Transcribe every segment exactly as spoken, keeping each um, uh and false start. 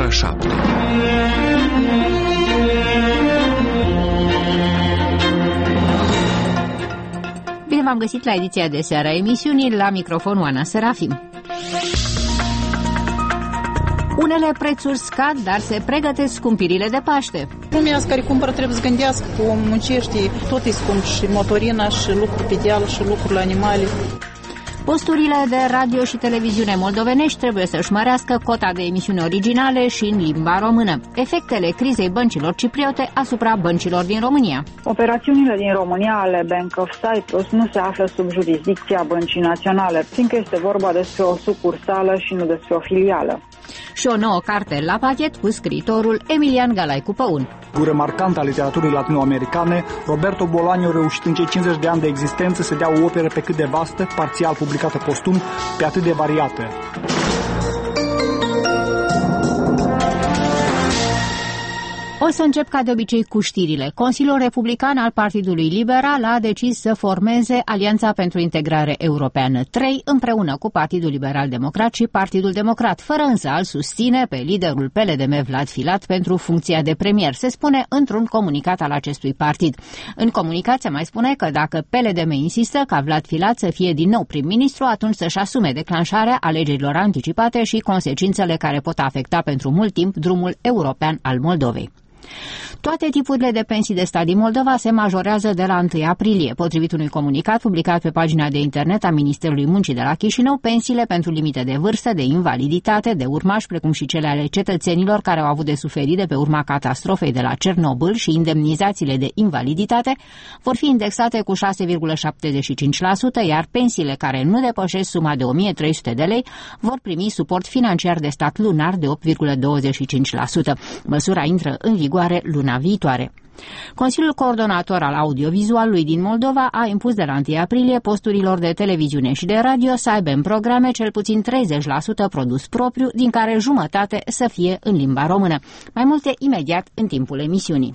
șapte. Bine v-am găsit la ediția de seară a emisiunii, la microfon Oana Serafim. Unele prețuri scad, dar se pregătesc scumpirile de Paște. Lumea care cumpără trebuie să gândească că om muncește, tot e scump, și motorina, și lucruri pe deal, și lucrurile animale. Posturile de radio și televiziune moldovenești trebuie să-și mărească cota de emisiuni originale și în limba română. Efectele crizei băncilor cipriote asupra băncilor din România. Operațiunile din România ale Bank of Cyprus nu se află sub jurisdicția Băncii Naționale, fiindcă este vorba despre o sucursală și nu despre o filială. Și o nouă carte la pachet cu scriitorul Emilian Galaicu Păun. Cu remarcant a literaturii latinoamericane, Roberto Bolaño a reușit în cei cincizeci de ani de existență să dea o operă pe cât de vastă, parțial publicată postum, pe atât de variate. O să încep ca de obicei cu știrile. Consiliul Republican al Partidului Liberal a decis să formeze Alianța pentru Integrare Europeană trei împreună cu Partidul Liberal Democrat și Partidul Democrat, fără însă a-l susține pe liderul P L D M Vlad Filat pentru funcția de premier, se spune într-un comunicat al acestui partid. În comunicat se mai spune că dacă P L D M insistă ca Vlad Filat să fie din nou prim-ministru, atunci să-și asume declanșarea alegerilor anticipate și consecințele care pot afecta pentru mult timp drumul european al Moldovei. Toate tipurile de pensii de stat din Moldova se majorează de la întâi aprilie. Potrivit unui comunicat publicat pe pagina de internet a Ministerului Muncii de la Chișinău, pensiile pentru limite de vârstă, de invaliditate, de urmași, precum și cele ale cetățenilor care au avut de suferit de pe urma catastrofei de la Cernobâl și indemnizațiile de invaliditate vor fi indexate cu șase virgulă șaptezeci și cinci la sută, iar pensiile care nu depășesc suma de o mie trei sute de lei vor primi suport financiar de stat lunar de opt virgulă douăzeci și cinci la sută. Măsura intră în vigoare luna viitoare. Consiliul Coordonator al Audiovizualului din Moldova a impus de la întâi aprilie posturilor de televiziune și de radio să aibă în programe cel puțin treizeci la sută produs propriu, din care jumătate să fie în limba română. Mai multe imediat în timpul emisiunii.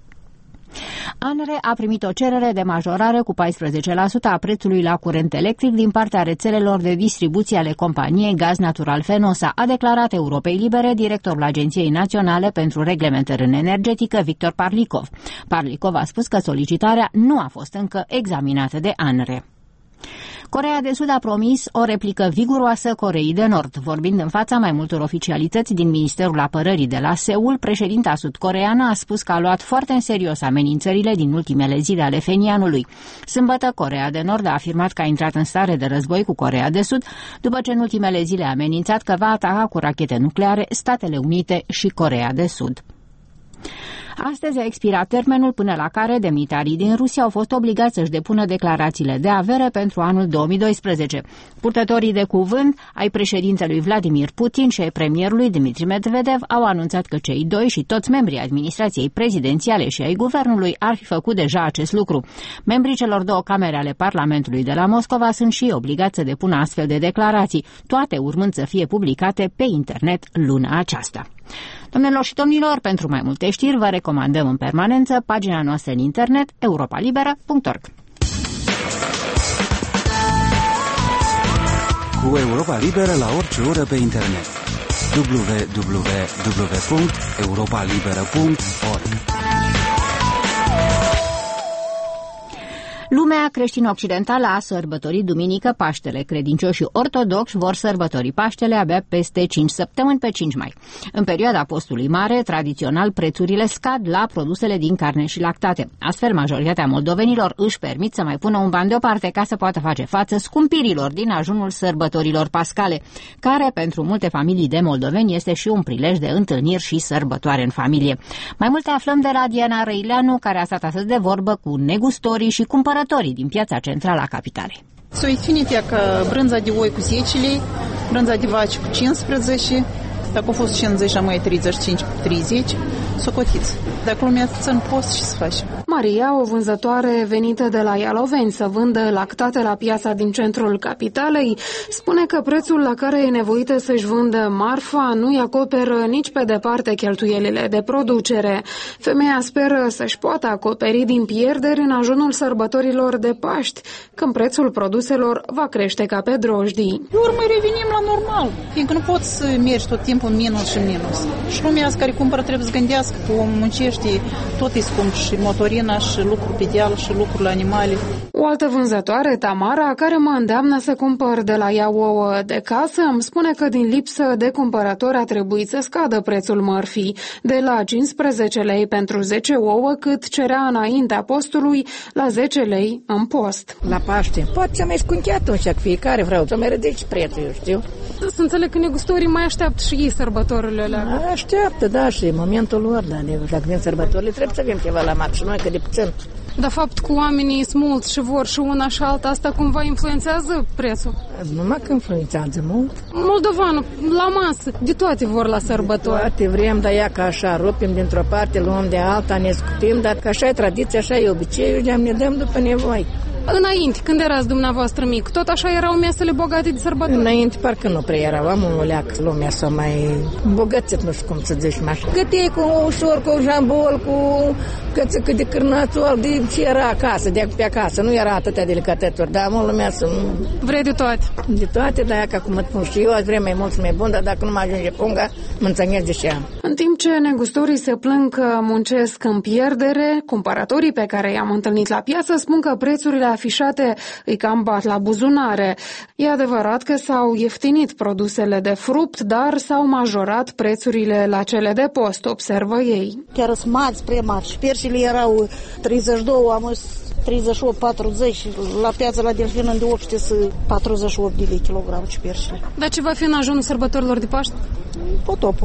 ANRE a primit o cerere de majorare cu paisprezece la sută a prețului la curent electric din partea rețelelor de distribuție ale companiei Gaz Natural Fenosa, a declarat Europei Libere directorul Agenției Naționale pentru Reglementări în Energetică, Victor Parlicov. Parlicov a spus că solicitarea nu a fost încă examinată de ANRE. Coreea de Sud a promis o replică viguroasă Coreei de Nord. Vorbind în fața mai multor oficialități din Ministerul Apărării de la Seul, președinta sud-coreeană a spus că a luat foarte în serios amenințările din ultimele zile ale Phenianului. Sâmbătă, Coreea de Nord a afirmat că a intrat în stare de război cu Coreea de Sud, după ce în ultimele zile a amenințat că va ataca cu rachete nucleare Statele Unite și Coreea de Sud. Astăzi a expirat termenul până la care demnitarii din Rusia au fost obligați să-și depună declarațiile de avere pentru anul două mii doisprezece. Purtătorii de cuvânt ai președintelui Vladimir Putin și ai premierului Dmitri Medvedev au anunțat că cei doi și toți membrii administrației prezidențiale și ai guvernului ar fi făcut deja acest lucru. Membrii celor două camere ale Parlamentului de la Moscova sunt și obligați să depună astfel de declarații, toate urmând să fie publicate pe internet luna aceasta. Domnilor și domnilor, pentru mai multe știri vă recomandăm în permanență pagina noastră în internet europa liberă punct org. Cu Europa Liberă la orice oră pe internet. w w w punct europa liberă punct org. Lumea creștin-occidentală a sărbătorit duminică Paștele. Credincioșii ortodoxi vor sărbători Paștele abia peste cinci săptămâni, pe cinci mai. În perioada postului mare, tradițional, prețurile scad la produsele din carne și lactate. Astfel, majoritatea moldovenilor își permit să mai pună un ban deoparte ca să poată face față scumpirilor din ajunul sărbătorilor pascale, care pentru multe familii de moldoveni este și un prilej de întâlniri și sărbătoare în familie. Mai multe aflăm de la Diana Răileanu, care a stat astăzi de vorbă cu negustorii și cumpărătorii din piața centrală a capitalei. Soiținite că brânza de oi cu zece lei, brânza de vaci cu cincisprezece, dacă a fost cincizeci și mai treizeci și cinci treizeci, socotiți. Dacă lumea țin post, ce să faci? Maria, o vânzătoare venită de la Ialoveni să vândă lactate la piața din centrul capitalei, spune că prețul la care e nevoită să-și vândă marfa nu-i acoperă nici pe departe cheltuielile de producere. Femeia speră să-și poată acoperi din pierderi în ajunul sărbătorilor de Paști, când prețul produselor va crește ca pe drojdii. Pe urmă revenim la normal, fiindcă nu poți să mergi tot timpul în minus și minus. Și lumea asta care cumpără trebuie să gândească că om muncește, tot e scump, și motorina, și lucruri pe deal, și lucruri la animale. O altă vânzătoare, Tamara, care mă îndeamnă să cumpăr de la ea ouă de casă, îmi spune că din lipsă de cumpărători a trebuit să scadă prețul mărfii, de la cincisprezece lei pentru zece ouă, cât cerea înaintea postului, la zece lei în post. La Paște, poate să mai scunchea atunci, că fiecare vreau să mai ridici prețul, eu știu. Să înțeleg că negustorii mai așteaptă și ei sărbătorile alea. Așteaptă, da, și în momentul lor, da, dacă vin sărbătorile, trebuie să avem ceva la masă și noi, că de puțin. Dar fapt cu oamenii sunt mulți și vor și una și alta, asta cumva influențează prețul? Numai că influențează mult. Moldovanul, la masă, de toate vor la sărbători. Toate vrem, dar ea ca așa, rupim dintr-o parte, luăm de alta, ne scupim, dar că așa e tradiție, așa e obiceiul, ne dăm după nevoi. Înainte, când erați dumneavoastră mic, tot așa erau mesele bogate de sărbători? Înainte parcă nu prea erau, am un leac, lumea s-a mai bogățit, nu știu cum să zici mai așa. Găteai cu ușor, cu jambol, cu cățică de cârnațol, de ce era acasă, de pe acasă, nu era atâtea delicatături, dar mult lumea să... Vrei de toate? De toate, dar că acum mă spun și eu, azi vrem mai mult și mai bun, dar dacă nu mă ajunge punga, mă înțănesc de ce am. În timp ce negustorii se plâng că muncesc în pierdere, cumpărătorii pe care i-am întâlnit la piață spun că prețurile afișate îi cam bat la buzunare. E adevărat că s-au ieftinit produsele de fruct, dar s-au majorat prețurile la cele de post, observă ei. Chiar sunt mari, spre mari. Șperșile erau treizeci și doi, am treizeci și opt patruzeci, la piața la Delfin de opt sute patruzeci și opt de lei kilogram șperșile. Dar ce va fi în ajunul sărbătorilor de Paște? Potopul.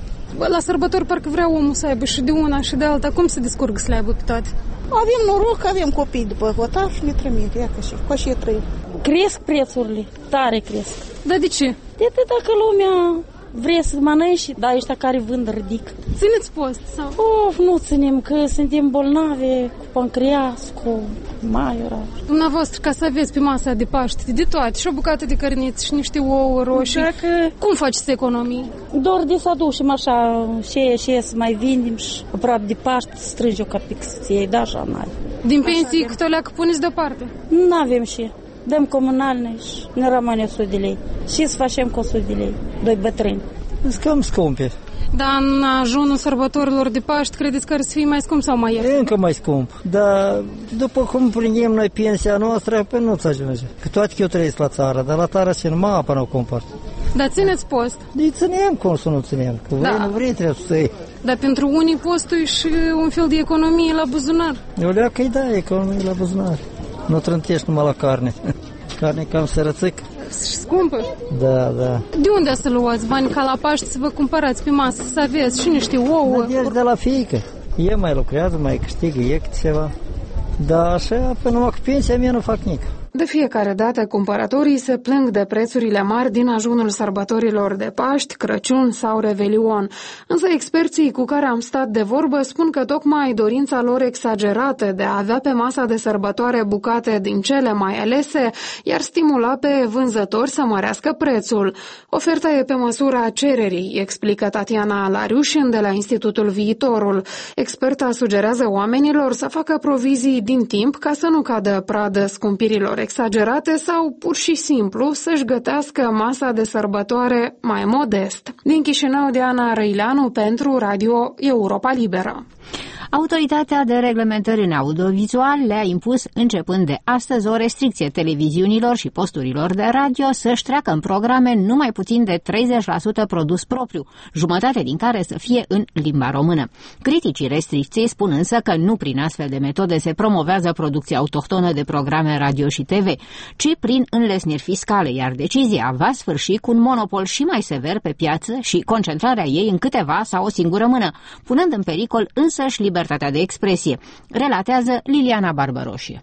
La sărbători parcă vrea omul să aibă și de una și de alta. Cum se descurcă să le aibă pe toate? Avem noroc, avem copii după hotar și ne trimit. Ia că și cu așa trăim. Cresc prețurile, tare cresc. Dar de ce? De atât dacă lumea vrea să mănânci, dar ăștia care vând ridic. Țineți post sau? Of, nu ținem, că suntem bolnave cu pancreas, cu maiora. Dumneavoastră, ca să aveți pe masa de Paște de toate, și o bucată de cărniță, și niște ouă roșii, dacă... cum faceți economii? Doar de să aducem așa, și și să mai vindem și aproape de Paște, strânge o capic să iei, da, așa n-ai. Din pensii câte o leacă puneți deoparte? Nu avem și dăm comunalne și ne rămâne o sută de lei. Și să facem cu o sută de lei, doi bătrâni. Sunt cam scumpe. Dar în ajunul sărbătorilor de Paște, credeți că ar să fie mai scump sau mai ieftin? E încă mai scump, dar după cum primim noi pensia noastră, pe nu-ți ajunge. Că toate că eu trăiesc la țară, dar la țară și numai apă nu cumpăr. Dar țineți post? Deci ținem, cum să nu ținem, că vrei, da. Nu vrei, trebuie să iei. Dar pentru unii postul e și un fel de economie la buzunar. Eu leac că-i da, economie la buzunar. Nu trântești numai la carne. Carne cam sărățică. Și scumpă? Da, da. De unde să luați bani ca la Paște să vă cumpărați pe masă, să aveți și niște ouă? Ești de la fiică. E mai lucrează, mai câștigă, e ceva. Dar așa, până numai cu pensia mea nu fac nic. De fiecare dată, cumpărătorii se plâng de prețurile mari din ajunul sărbătorilor de Paști, Crăciun sau Revelion. Însă experții cu care am stat de vorbă spun că tocmai dorința lor exagerată de a avea pe masa de sărbătoare bucate din cele mai alese i-ar stimula pe vânzători să mărească prețul. Oferta e pe măsura cererii, explică Tatiana Lariușin de la Institutul Viitorul. Experta sugerează oamenilor să facă provizii din timp ca să nu cadă pradă scumpirilor exagerate sau pur și simplu să-și gătească masa de sărbătoare mai modest. Din Chișinău, Diana Răileanu pentru Radio Europa Liberă. Autoritatea de reglementări în audiovizual le-a impus, începând de astăzi, o restricție televiziunilor și posturilor de radio să-și treacă în programe numai puțin de treizeci la sută produs propriu, jumătate din care să fie în limba română. Criticii restricției spun însă că nu prin astfel de metode se promovează producția autohtonă de programe radio și T V, ci prin înlesniri fiscale, iar decizia va sfârși cu un monopol și mai sever pe piață și concentrarea ei în câteva sau o singură mână, punând în pericol însăși libertatea de expresie, relatează Liliana Barbăroșie.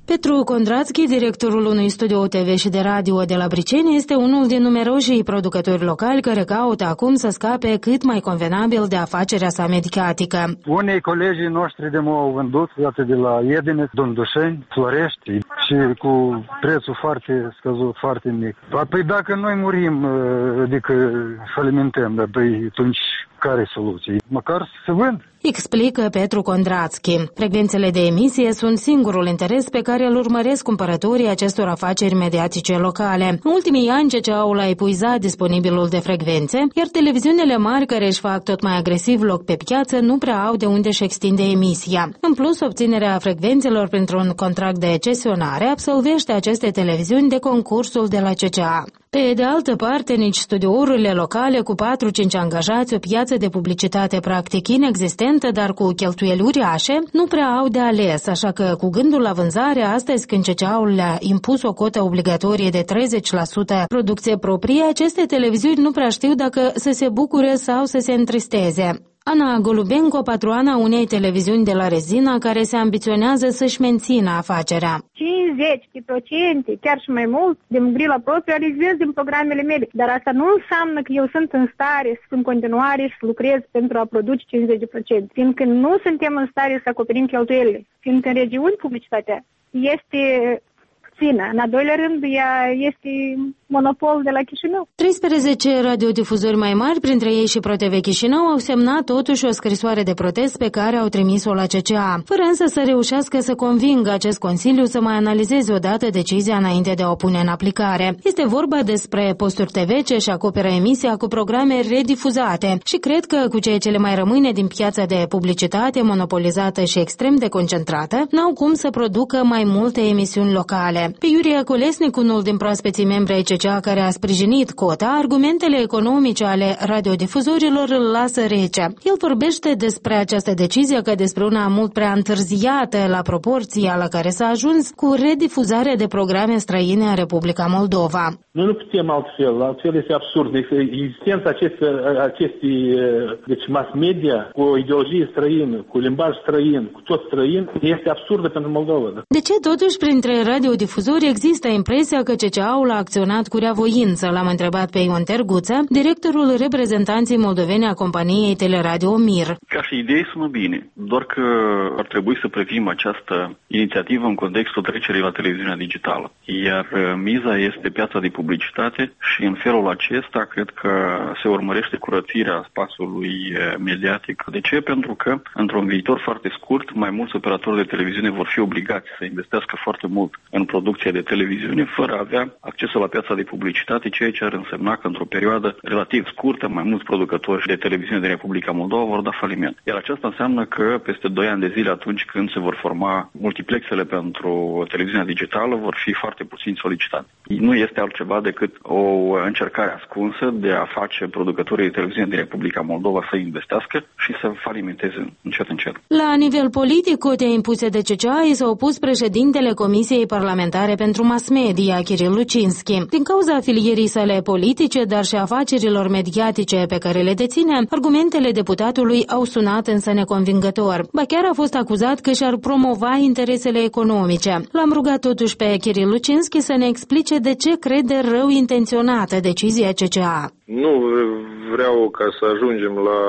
Petru Kondrațchi, directorul unui studio T V și de radio de la Briceni, este unul din numeroșii producători locali care caută acum să scape cât mai convenabil de afacerea sa mediatică. Unii colegii noștri de m-au vândut, iată, de la Edine, Dondușeni, Florești și cu prețul foarte scăzut, foarte mic. Păi dacă noi murim, adică falimentăm, dar păi atunci care e soluția? Măcar să se vând. Explică Petru Kondrațchi. Frecvențele de emisie sunt singurul interes pe care îl urmăresc cumpărătorii acestor afaceri mediatice locale. În ultimii ani, C C A-ul a epuizat disponibilul de frecvențe, iar televiziunile mari care își fac tot mai agresiv loc pe piață nu prea au de unde își extinde emisia. În plus, obținerea frecvențelor printr-un contract de cesionare absolvește aceste televiziuni de concursul de la C C A. Pe de altă parte, nici studiourile locale cu patru-cinci angajați, o piață de publicitate practic inexistentă, dar cu cheltuieli uriașe, nu prea au de ales, așa că cu gândul la vânzare, astăzi când C C A-ul le-a impus o cotă obligatorie de treizeci la sută producție proprie, aceste televiziuni nu prea știu dacă să se bucure sau să se întristeze. Ana Golubenco, patroana unei televiziuni de la Rezina, care se ambiționează să-și mențină afacerea. cincizeci la sută, chiar și mai mult, din grila proprie, realizez din programele mele. Dar asta nu înseamnă că eu sunt în stare să în continuare și să lucrez pentru a produce cincizeci la sută, fiindcă nu suntem în stare să acoperim cheltuielile, fiindcă în regiuni publicitatea este puțină. În al doilea rând, ea este monopol de la Chișinău. treisprezece radiodifuzori mai mari, printre ei și ProTV Chișinău, au semnat totuși o scrisoare de protest pe care au trimis-o la C C A, fără însă să reușească să convingă acest Consiliu să mai analizeze odată decizia înainte de a o pune în aplicare. Este vorba despre posturi T V ce își acoperă emisia cu programe redifuzate și cred că cu ceea ce le mai rămâne din piața de publicitate monopolizată și extrem de concentrată, n-au cum să producă mai multe emisiuni locale. Pe Iurie Colesnic, unul din proaspeții membri ai C C A care a sprijinit cota, argumentele economice ale radiodifuzorilor îl lasă rece. El vorbește despre această decizie ca despre una mult prea întârziată la proporția la care s-a ajuns cu redifuzarea de programe străine în Republica Moldova. Noi nu putem altfel, altfel este absurd. Existența acestei, acestei deci mass media cu o ideologie străină, cu limbaj străin, cu tot străin, este absurdă pentru Moldova. De ce totuși printre radiodifuzori există impresia că C C A-ul a acționat cu reavoință? L-am întrebat pe Ion Terguță, directorul reprezentanței moldovene a companiei Teleradio Mir. Ca și idei sună bine, doar că ar trebui să privim această inițiativă în contextul trecerii la televiziunea digitală. Iar miza este piața de publicitate și în felul acesta cred că se urmărește curățirea spațiului mediatic. De ce? Pentru că într-un viitor foarte scurt, mai mulți operatori de televiziune vor fi obligați să investească foarte mult în producția de televiziune, fără a avea accesul la piața de publicitate, ceea ce ar însemna că într-o perioadă relativ scurtă, mai mulți producători de televiziune din Republica Moldova vor da faliment. Iar aceasta înseamnă că peste doi ani de zile, atunci când se vor forma multiplexele pentru televiziunea digitală, vor fi foarte puțini solicitați. Nu este altceva decât o încercare ascunsă de a face producătorii de televiziune din Republica Moldova să investească și să falimenteze încet încet. La nivel politic, cote impuse de C C A i s-a opus președintele Comisiei Parlamentare pentru Mass Media, Kiril Lucinski. Din cauza afilierii sale politice, dar și afacerilor mediatice pe care le deține, argumentele deputatului au sunat însă neconvingător. Ba chiar a fost acuzat că și-ar promova interesele economice. L-am rugat totuși pe Kiril Lucinski să ne explice de ce crede rău intenționată decizia C C A. Nu vreau ca să ajungem la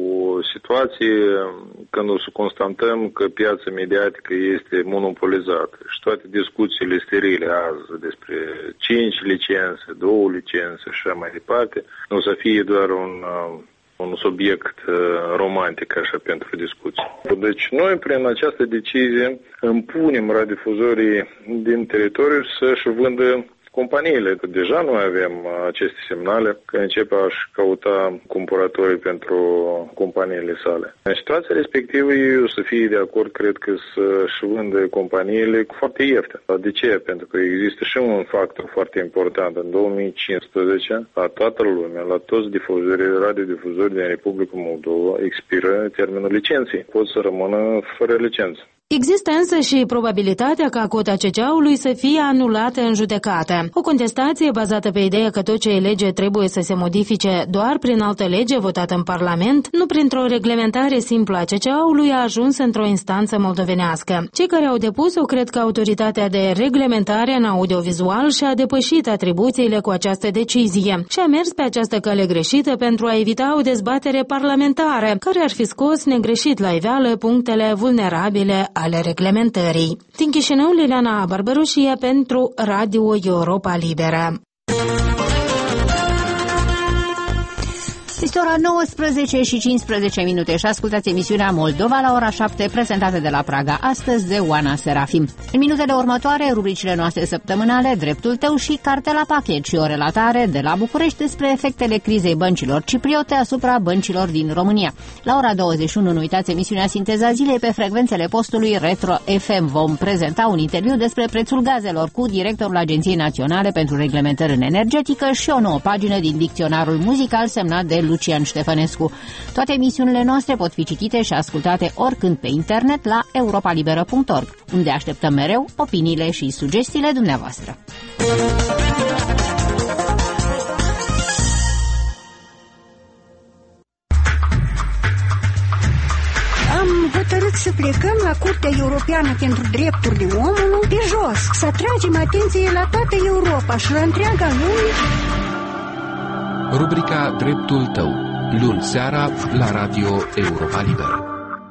o situație când o să constatăm că piața mediatică este monopolizată și toate discuțiile sterile azi despre cinci licențe, două licențe și așa mai departe, nu o să fie doar un un subiect romantic așa pentru discuții. Deci noi prin această decizie împunem radiofuzorii din teritoriu să-și vândă companiile. Deja noi avem aceste semnale că începe a-și căuta cumpărători pentru companiile sale. În situația respectivă ei o să fie de acord, cred că, să-și vândă companiile foarte ieftin. De ce? Pentru că există și un factor foarte important. În două mii cincisprezece, la toată lumea, la toți difuzorii, radiodifuzori din Republica Moldova, expiră termenul licenței. Pot să rămână fără licență. Există însă și probabilitatea ca cota C C A-ului să fie anulată în judecată. O contestație bazată pe ideea că tot ce e lege trebuie să se modifice doar prin altă lege votată în Parlament, nu printr-o reglementare simplă a C C A-ului, a ajuns într-o instanță moldovenească. Cei care au depus-o cred că autoritatea de reglementare în audiovizual și-a depășit atribuțiile cu această decizie și a mers pe această cale greșită pentru a evita o dezbatere parlamentară, care ar fi scos negreșit la iveală punctele vulnerabile ale reglementării. Din Chișinău, Liliana Barbaroșie pentru Radio Europa Liberă. Este ora nouăsprezece și cincisprezece minute și ascultați emisiunea Moldova la ora șapte, prezentată de la Praga astăzi de Oana Serafim. În minutele următoare, rubricile noastre săptămânale, Dreptul tău și Cartea la pachet și o relatare de la București despre efectele crizei băncilor cipriote asupra băncilor din România. La ora douăzeci și unu, nu uitați emisiunea Sinteza Zilei pe frecvențele postului Retro F M. Vom prezenta un interviu despre prețul gazelor cu directorul Agenției Naționale pentru Reglementări în Energetică și o nouă pagină din dicționarul muzical semnat de Lucian Ștefănescu. Toate emisiunile noastre pot fi citite și ascultate oricând pe internet la europa liberă punct org, unde așteptăm mereu opiniile și sugestiile dumneavoastră. Am hotărât să plecăm la Curtea Europeană pentru Drepturile Omului pe jos, să atragem atenție la toată Europa și la întreaga lume. Rubrica Dreptul tău, luni seara la Radio Europa Liberă.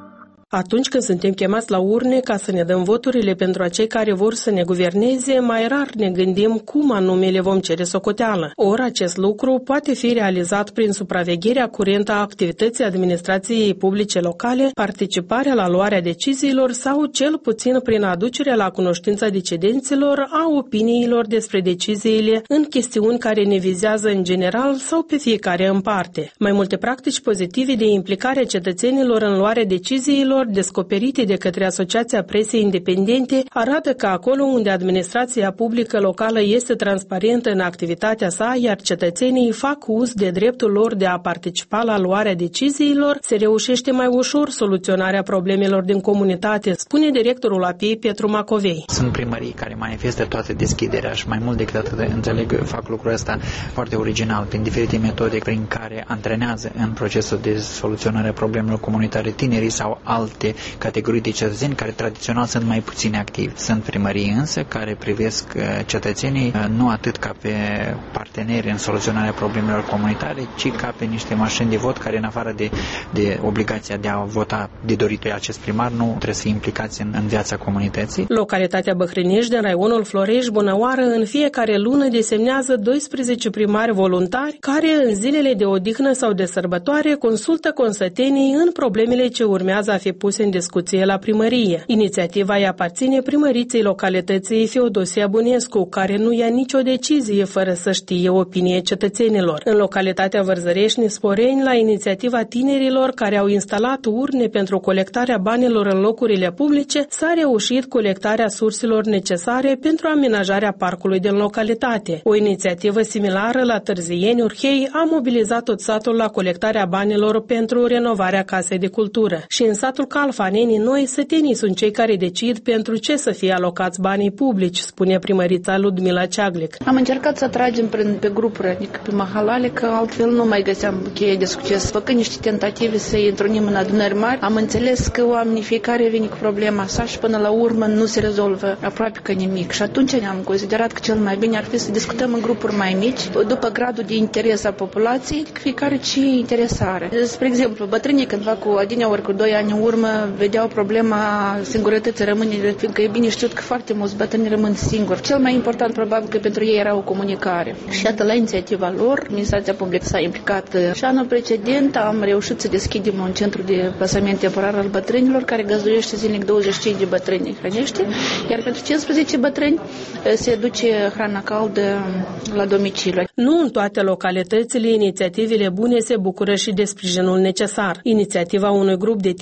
Atunci când suntem chemați la urne ca să ne dăm voturile pentru acei care vor să ne guverneze, mai rar ne gândim cum anume le vom cere socoteală. Ori acest lucru poate fi realizat prin supravegherea curentă a activității administrației publice locale, participarea la luarea deciziilor sau cel puțin prin aducerea la cunoștința decidenților a opiniilor despre deciziile în chestiuni care ne vizează în general sau pe fiecare în parte. Mai multe practici pozitive de implicare a cetățenilor în luarea deciziilor descoperite de către Asociația Presei Independente arată că acolo unde administrația publică locală este transparentă în activitatea sa, iar cetățenii fac uz de dreptul lor de a participa la luarea deciziilor, se reușește mai ușor soluționarea problemelor din comunitate, spune directorul A P I, Petru Macovei. Sunt primării care manifestă toată deschiderea și mai mult decât atât înțeleg, fac lucrul ăsta foarte original, prin diferite metode prin care antrenează în procesul de soluționare a problemelor comunitare tinerii sau alte categorii de cetățeni care tradițional sunt mai puțin activi. Sunt primării însă care privesc cetățenii nu atât ca pe parteneri în soluționarea problemelor comunitare, ci ca pe niște mașini de vot care, în afară de, de obligația de a vota de dorit acest primar, nu trebuie să fie implicați în, în viața comunității. Localitatea Băhrâniș din raionul Florești-Bunăoară în fiecare lună desemnează doisprezece primari voluntari care în zilele de odihnă sau de sărbătoare consultă consătenii în problemele ce urmează a fi puse în discuție la primărie. Inițiativa îi aparține primăriței localității Feodosia Bunescu, care nu ia nicio decizie fără să știe opinie cetățenilor. În localitatea Vărzărești Sporeni, la inițiativa tinerilor care au instalat urne pentru colectarea banilor în locurile publice, s-a reușit colectarea surselor necesare pentru amenajarea parcului din localitate. O inițiativă similară la Târzieni Urhei a mobilizat tot satul la colectarea banilor pentru renovarea casei de cultură. Și în satul Calfanenii Noi, sătenii sunt cei care decid pentru ce să fie alocați banii publici, spune primărița Ludmila Ceaglic. Am încercat să atragem prin, pe grupuri, adică pe mahalale, că altfel nu mai găseam cheie de succes. Făcând niște tentative să întrunim în adunări mari, am înțeles că oamenii fiecare vine cu problema sa și până la urmă nu se rezolvă aproape că nimic. Și atunci ne-am considerat că cel mai bine ar fi să discutăm în grupuri mai mici, după gradul de interes al populației, fiecare ce interes are. Spre exemplu, bătrânii cândva cu adineauri cu doi ani în urmă vedeau problema singurătății rămânerii, fiindcă e bine știut că foarte mulți bătrâni rămân singuri. Cel mai important probabil că pentru ei era o comunicare. Și atât la inițiativa lor, administrația publică s-a implicat. Și anul precedent am reușit să deschidem un centru de plasament temporar al bătrânilor care găzduiește zilnic douăzeci și cinci de bătrâni hrănește, iar pentru cincisprezece bătrâni se duce hrana caldă la domiciliu. Nu în toate localitățile inițiativele bune se bucură și de sprijinul necesar. Inițiativa unui grup de tineri din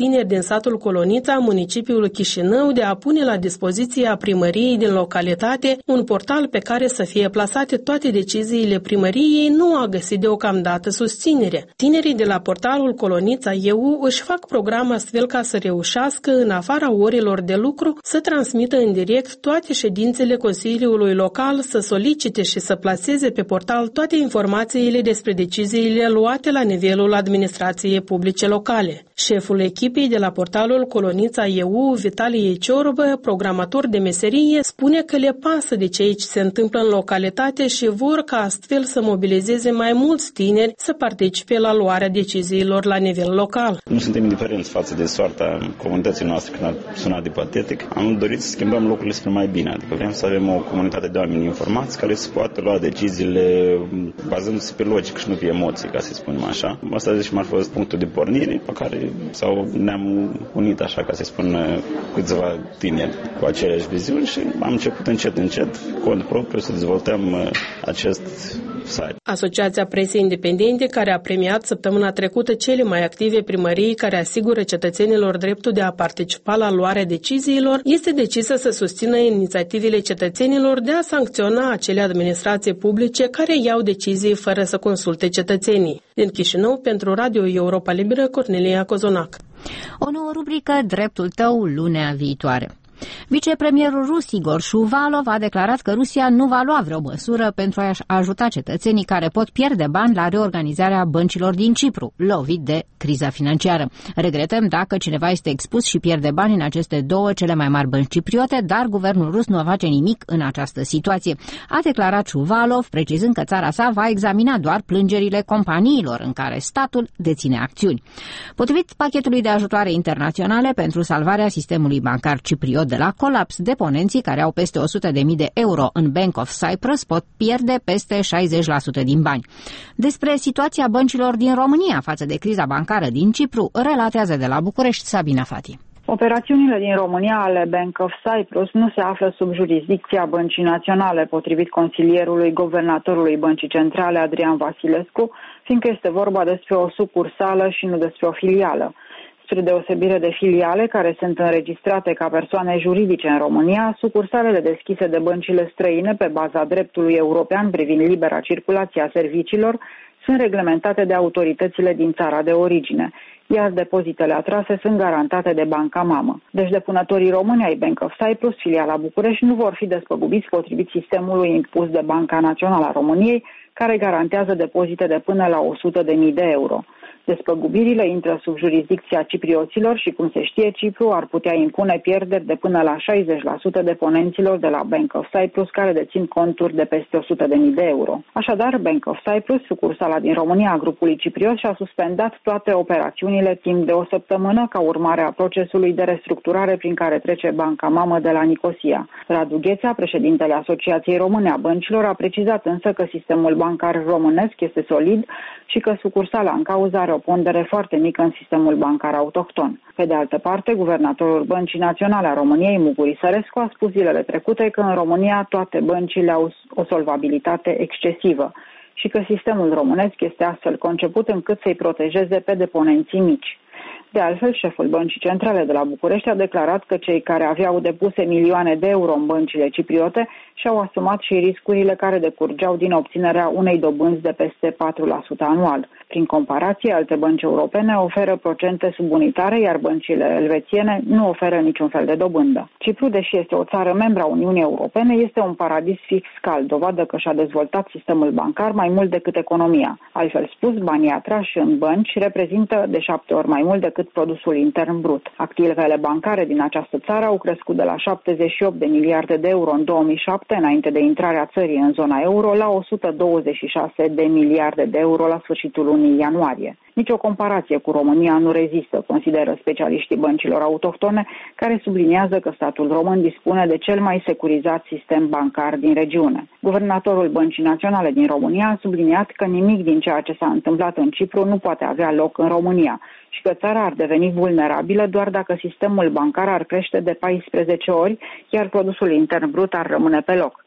satul Colonița, municipiul Chișinău, de a pune la dispoziția primăriei din localitate un portal pe care să fie plasate toate deciziile primăriei, nu a găsit deocamdată susținere. Tinerii de la portalul Colonița E U își fac program astfel ca să reușească, în afara orelor de lucru, să transmită în direct toate ședințele Consiliului Local, să solicite și să plaseze pe portal toate informațiile despre deciziile luate la nivelul administrației publice locale. Șeful echipei de la portalul Colonița E U, Vitalie Ciorbă, programator de meserie, spune că le pasă de ce aici se întâmplă în localitate și vor ca astfel să mobilizeze mai mulți tineri să participe la luarea deciziilor la nivel local. Nu suntem indiferenți față de soarta comunității noastre, când a sunat de patetic. Am dorit să schimbăm lucrurile spre mai bine, adică vrem să avem o comunitate de oameni informați care să poată lua deciziile bazându-se pe logică și nu pe emoții, ca să spunem așa. Asta deci m-a fost punctul de pornire pe care sau ne-am unit așa, ca să spun, câțiva tineri cu aceleași viziuni și am început încet, încet, cont propriu, să dezvoltăm acest site. Asociația Presei Independente, care a premiat săptămâna trecută cele mai active primării care asigură cetățenilor dreptul de a participa la luarea deciziilor, este decisă să susțină inițiativele cetățenilor de a sancționa acele administrații publice care iau decizii fără să consulte cetățenii. Din Chișinău, pentru Radio Europa Liberă, Cornelia Cozonac. O nouă rubrică, Dreptul tău, lunea viitoare. Vicepremierul rus Igor Shuvalov a declarat că Rusia nu va lua vreo măsură pentru a ajuta cetățenii care pot pierde bani la reorganizarea băncilor din Cipru, lovit de criza financiară. Regretăm dacă cineva este expus și pierde bani în aceste două cele mai mari bănci cipriote, dar guvernul rus nu va face nimic în această situație, a declarat Shuvalov, precizând că țara sa va examina doar plângerile companiilor în care statul deține acțiuni. Potrivit pachetului de ajutoare internaționale pentru salvarea sistemului bancar cipriot de la colaps, deponenții care au peste o sută de mii de euro în Bank of Cyprus pot pierde peste șaizeci la sută din bani. Despre situația băncilor din România față de criza bancară din Cipru, relatează de la București Sabina Fati. Operațiunile din România ale Bank of Cyprus nu se află sub jurisdicția Băncii Naționale, potrivit consilierului guvernatorului Băncii Centrale Adrian Vasilescu, fiindcă este vorba despre o sucursală și nu despre o filială. Spre deosebire de filiale care sunt înregistrate ca persoane juridice în România, sucursalele deschise de băncile străine pe baza dreptului european privind libera circulație a serviciilor sunt reglementate de autoritățile din țara de origine, iar depozitele atrase sunt garantate de banca mamă. Deci depunătorii români ai Bank of Cyprus, filiala București, nu vor fi despăgubiți potrivit sistemului impus de Banca Națională a României, care garantează depozite de până la o sută de mii de euro. Despăgubirile intră sub jurisdicția ciprioților și, cum se știe, Cipru ar putea impune pierderi de până la șaizeci la sută deponenților de la Bank of Cyprus care dețin conturi de peste o sută de mii de euro. Așadar, Bank of Cyprus, sucursala din România a grupului cipriot, și-a suspendat toate operațiunile timp de o săptămână ca urmare a procesului de restructurare prin care trece banca mamă de la Nicosia. Radu Gheța, președintele Asociației Române a Băncilor, a precizat însă că sistemul bancar românesc este solid și că sucursala în cauză are o pondere foarte mică în sistemul bancar autohton. Pe de altă parte, guvernatorul Băncii Naționale a României, Muguri Sărescu, a spus zilele trecute că în România toate băncile au o solvabilitate excesivă și că sistemul românesc este astfel conceput încât să-i protejeze pe deponenții mici. De altfel, șeful Băncii Centrale de la București a declarat că cei care aveau depuse milioane de euro în băncile cipriote și-au asumat și riscurile care decurgeau din obținerea unei dobânzi de peste patru la sută anual. Prin comparație, alte bănci europene oferă procente subunitare, iar băncile elvețiene nu oferă niciun fel de dobândă. Cipru, deși este o țară membra Uniunii Europene, este un paradis fiscal, dovadă că și-a dezvoltat sistemul bancar mai mult decât economia. Altfel spus, banii atrași în bănci reprezintă de șapte ori mai mult decât produsul intern brut. Activele bancare din această țară au crescut de la șaptezeci și opt de miliarde de euro în două mii șapte, înainte de intrarea țării în zona euro, la o sută douăzeci și șase de miliarde de euro la sfârșitul lunii ianuarie. Nici o comparație cu România nu rezistă, consideră specialiștii băncilor autohtone, care subliniază că statul român dispune de cel mai securizat sistem bancar din regiune. Guvernatorul Băncii Naționale din România a subliniat că nimic din ceea ce s-a întâmplat în Cipru nu poate avea loc în România și că țara ar deveni vulnerabilă doar dacă sistemul bancar ar crește de paisprezece ori, iar produsul intern brut ar rămâne pe loc.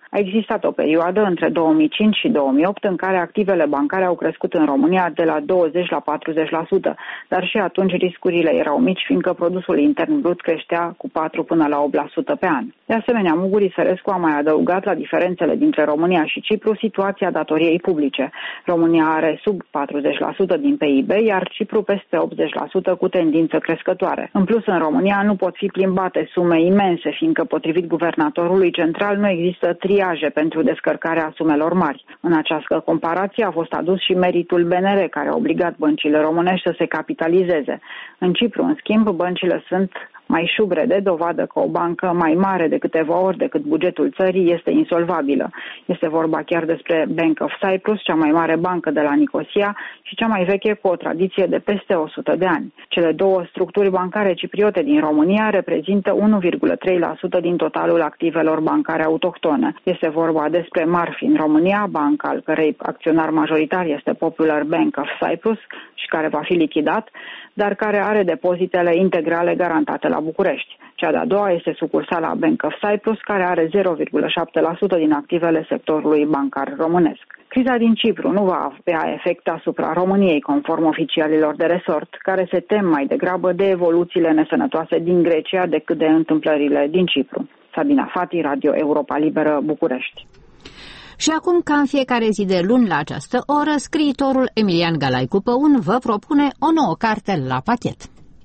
A existat o perioadă între două mii cinci și două mii opt în care activele bancare au crescut în România de la douăzeci la patruzeci la sută, dar și atunci riscurile erau mici, fiindcă produsul intern brut creștea cu patru până la opt la sută pe an. De asemenea, Muguri Sărescu a mai adăugat la diferențele dintre România și Cipru situația datoriei publice. România are sub patruzeci la sută din P I B, iar Cipru peste optzeci la sută cu tendință crescătoare. În plus, în România nu pot fi plimbate sume imense, fiindcă, potrivit guvernatorului central, nu există triaje pentru descărcarea sumelor mari. În această comparație a fost adus și meritul B N R, care a obligat băncile românești să se capitalizeze. În Cipru, în schimb, băncile sunt mai șubrede, dovadă că o bancă mai mare de câteva ori decât bugetul țării este insolvabilă. Este vorba chiar despre Bank of Cyprus, cea mai mare bancă de la Nicosia și cea mai veche cu o tradiție de peste o sută de ani. Cele două structuri bancare cipriote din România reprezintă unu virgulă trei la sută din totalul activelor bancare autohtone. Este vorba despre Marfi în România, banca al cărei acționar majoritar este Popular Bank of Cyprus și care va fi lichidat, dar care are depozitele integrale garantate la București. Cea de-a doua este sucursala Bank of Cyprus, care are zero virgulă șapte la sută din activele sectorului bancar românesc. Criza din Cipru nu va avea efect asupra României, conform oficialilor de resort, care se tem mai degrabă de evoluțiile nesănătoase din Grecia decât de întâmplările din Cipru. Sabina Fati, Radio Europa Liberă, București. Și acum, ca în fiecare zi de luni la această oră, scriitorul Emilian Galaicu Păun vă propune o nouă carte la pachet.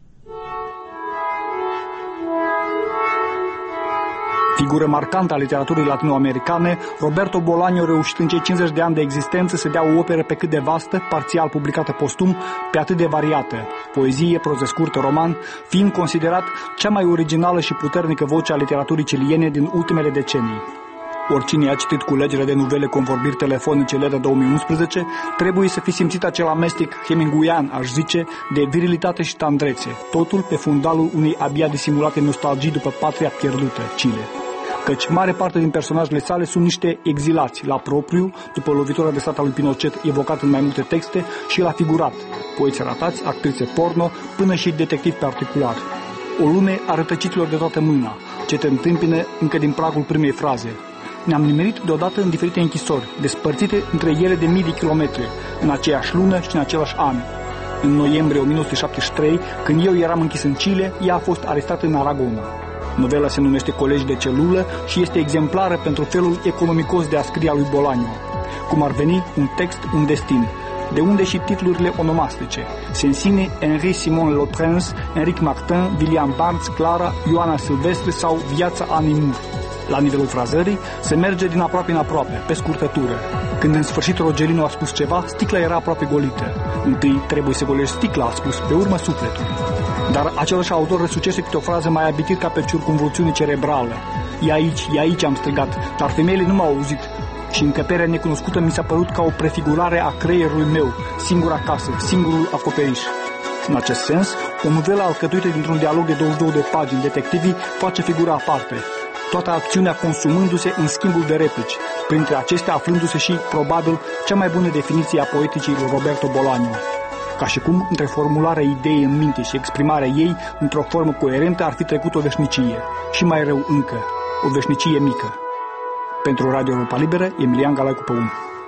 Figură marcantă a literaturii latinoamericane, Roberto Bolaño a reușit în cei cincizeci de ani de existență să dea o operă pe cât de vastă, parțial publicată postum, pe atât de variată. Poezie, proză scurtă, roman, fiind considerat cea mai originală și puternică voce a literaturii chiliene din ultimele decenii. Oricine a citit culegere de novele convorbiri telefonice Leda două mii unsprezece, trebuie să fi simțit acel amestec hemingwayan, aș zice, de virilitate și tandrețe, totul pe fundalul unei abia disimulate nostalgii după patria pierdută, Chile. Căci mare parte din personajele sale sunt niște exilați la propriu, după lovitura de stat a lui Pinochet evocat în mai multe texte, și la figurat, poeți ratați, actrițe porno, până și detectivi particulari. O lume a rătăciților de toată mâna, ce te întâmpină încă din pragul primei fraze. Ne-am nimerit deodată în diferite închisori, despărțite între ele de mii de kilometri, în aceeași lună și în același an. În noiembrie o mie nouă sute șaptezeci și trei, când eu eram închis în Chile, ea a fost arestată în Aragona. Novela se numește Colegi de celulă și este exemplară pentru felul economicos de a scrie a lui Bolaño. Cum ar veni un text, un destin. De unde și titlurile onomastice: Sensine, Henri Simon Loprens, Enric Martin, William Barnes, Clara, Ioana Silvestre sau Viața Animur. La nivelul frazării se merge din aproape în aproape, pe scurtătură. Când în sfârșit Rogelino a spus ceva, sticla era aproape golită. Întâi trebuie să golești sticla, a spus, pe urmă sufletul. Dar același autor răsucește câte o frază mai abitit ca pe circumvoluțiune cerebrală. E aici, e aici, am strigat, dar femeile nu m-au auzit. Și încăperea necunoscută mi s-a părut ca o prefigurare a creierului meu, singura casă, singurul acoperiș. În acest sens, o novelă alcătuită dintr-un dialog de douăzeci și două de pagini detectivii face figura aparte, toată acțiunea consumându-se în schimbul de replici, printre acestea aflându-se și, probabil, cea mai bună definiție a poeticii lui Roberto Bolaño. Ca și cum, între formularea ideii în minte și exprimarea ei, într-o formă coerentă, ar fi trecut o veșnicie. Și mai rău încă, o veșnicie mică. Pentru Radio Europa Liberă, Emilian Galaicu Păun.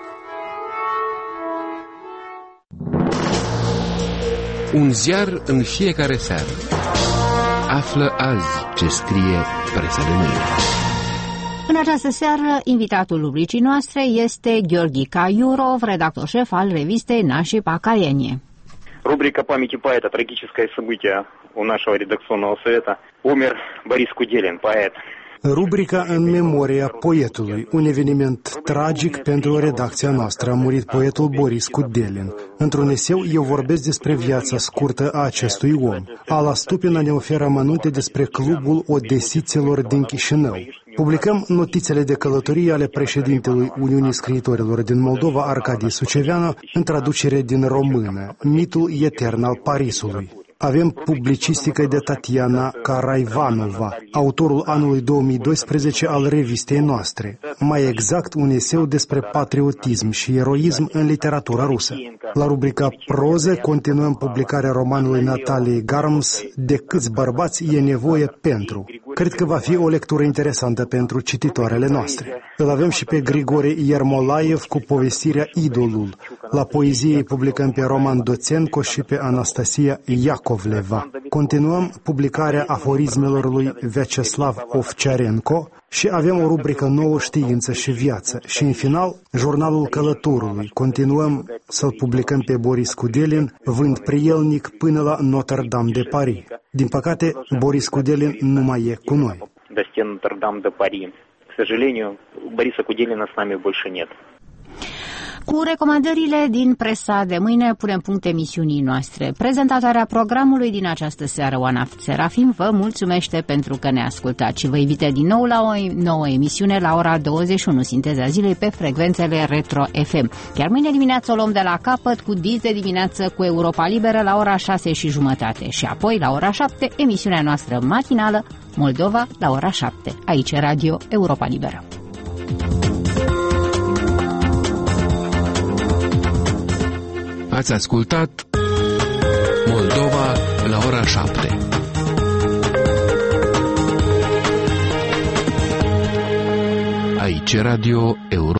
Un ziar în fiecare seară. Află azi ce scrie presa de mâine. În această seară, invitatul rubricii noastre este Gheorghica Iurov, redactor șef al revistei Nașii Pacalenie. Рубрика «Памяти поэта. Трагическое событие» у нашего редакционного совета. Умер Борис Куделин, поэт. Rubrica În memoria poetului, un eveniment tragic pentru redacția noastră. A murit poetul Boris Kudelin. Într-un eseu eu vorbesc despre viața scurtă a acestui om. Ala Stupina ne oferă amănunte despre clubul odesiților din Chișinău. Publicăm notițele de călătorie ale președintelui Uniunii Scriitorilor din Moldova, Arcadie Suceveanu, în traducere din română, Mitul etern al Parisului. Avem publicistică de Tatiana Karaivanova, autorul anului două mii doisprezece al revistei noastre, mai exact un eseu despre patriotism și eroism în literatura rusă. La rubrica Proză continuăm publicarea romanului Nataliei Garms, De câți bărbați e nevoie pentru. Cred că va fi o lectură interesantă pentru cititoarele noastre. Îl avem și pe Grigore Iermolaev cu povestirea Idolul. La poezie îi publicăm pe Roman Doțenco și pe Anastasia Iacovleva. Continuăm publicarea aforismelor lui Vyacheslav Ovcharenko și avem o rubrică nouă, Știință și viață. Și în final, Jurnalul Călătorului. Continuăm să-l publicăm pe Boris Kudelin, vând prielnic până la Notre-Dame de Paris. Din păcate, Boris Kudelin nu mai e cu noi. До стен Notre-Dame de Paris. К сожалению, Бориса Куделина с нами больше нет. Cu recomandările din presa de mâine punem punct emisiunii noastre. Prezentatoarea programului din această seară, Oana Serafim, vă mulțumește pentru că ne ascultați și vă invită din nou la o nouă emisiune la ora douăzeci și unu, Sinteza zilei, pe frecvențele Retro F M. Chiar mâine dimineață o luăm de la capăt cu Dis de dimineață cu Europa Liberă la ora șase și jumătate și apoi la ora șapte emisiunea noastră matinală Moldova la ora șapte. Aici Radio Europa Liberă. Ați ascultat Moldova la ora șapte. Aici Radio Europa.